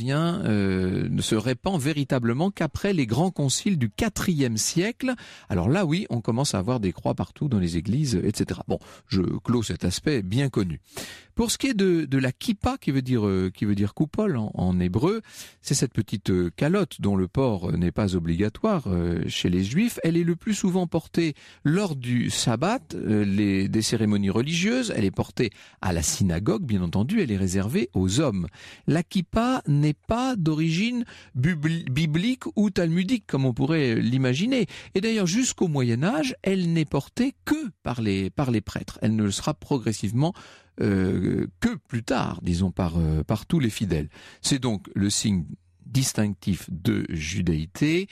ne se répand véritablement qu'après les grands conciles du IVe siècle. Alors là, oui, on commence à avoir des croix partout dans les églises, etc. Bon, je clôt cet aspect bien connu. Pour ce qui est de la kippa, qui veut dire coupole en hébreu, c'est cette petite calotte dont le port n'est pas obligatoire chez les juifs. Elle est le plus souvent portée lors du sabbat, des cérémonies religieuses. Elle est portée à la synagogue, bien entendu. Elle est réservée aux hommes. La kippa n'est pas d'origine biblique ou talmudique, comme on pourrait l'imaginer. Et d'ailleurs, jusqu'au Moyen-Âge, elle n'est portée que par les prêtres. Elle ne le sera progressivement que plus tard, disons, par tous les fidèles. C'est donc le signe distinctif de judaïté.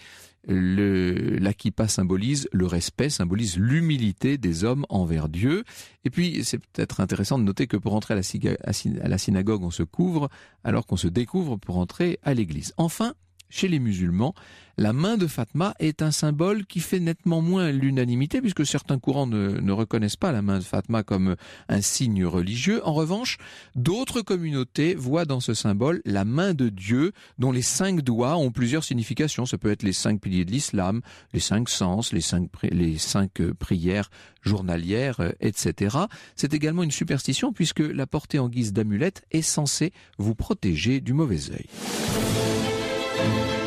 La kippa symbolise le respect, symbolise l'humilité des hommes envers Dieu. Et puis, c'est peut-être intéressant de noter que pour entrer à la synagogue, on se couvre, alors qu'on se découvre pour entrer à l'église. Enfin, chez les musulmans, la main de Fatma est un symbole qui fait nettement moins l'unanimité, puisque certains courants ne reconnaissent pas la main de Fatma comme un signe religieux. En revanche, d'autres communautés voient dans ce symbole la main de Dieu, dont les 5 doigts ont plusieurs significations. Ça peut être les 5 piliers de l'islam, les 5 sens, les 5 prières journalières, etc. C'est également une superstition, puisque la porter en guise d'amulette est censée vous protéger du mauvais œil.